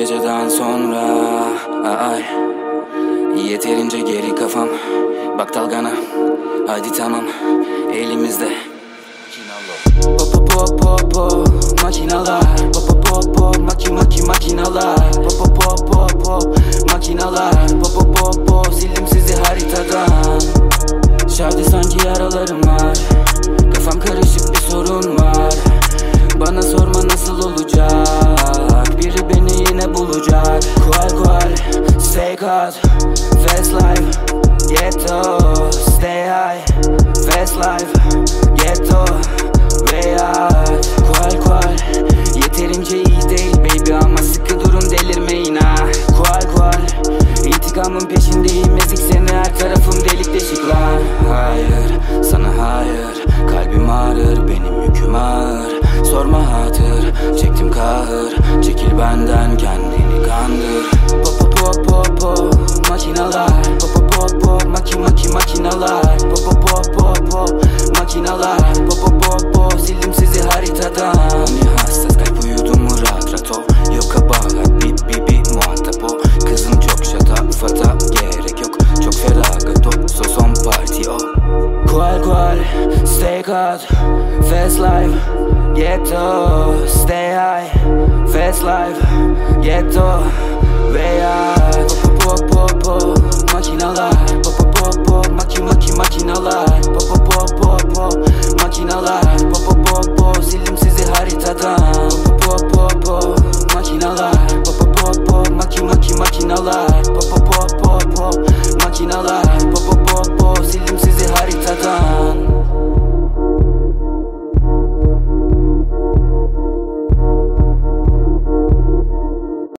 geceden sonra ay, yeterince geri kafam. Bak dalgana, hadi tamam, elimizde pop pop pop pop pop makinalar, pop pop pop pop makinalar, pop pop pop pop pop makinalar, pop pop pop pop sildim sizi haritadan. Şarjı sanki yaralarım var, kafam karışık bir sorun var. Bana sorma nasıl olacak, biri beni yine bulacak. Kual kual, stay hard, fast life, ghetto, stay high, fast life, ghetto, way out. Kual kual, yeterince iyi değil baby ama sıkı durun delirmeyin ha. Kual kual, intikamın peşindeyim, ezik seni her tarafım delik deşik lan. Hayır, sana hayır, kalbim ağrır, benim yüküm ağır. Sorma hatır, çektim kahır, çekil benden kendini kandır. Pop pop pop pop pop makinalar, pop pop pop pop makinalar, pop pop pop pop pop makinalar, pop pop pop pop sildim sizi haritadan. Ne hassas kalp uyudu mu rahat ol, yok kabahat bip bip bip muhatap o. Kızım çok şatafata gerek yok, çok feragat o, son parti o. Kual kual, stay hard, fast life, ghetto, stay high, fast life, ghetto, way out. Pop pop pop pop makinalar, pop pop pop pop makinalar, pop pop pop pop pop makinalar, pop pop pop pop sildim sizi haritadan. Pop pop pop pop makinalar, pop pop pop pop makinalar, pop pop pop pop pop makinalar, pop pop pop pop sildim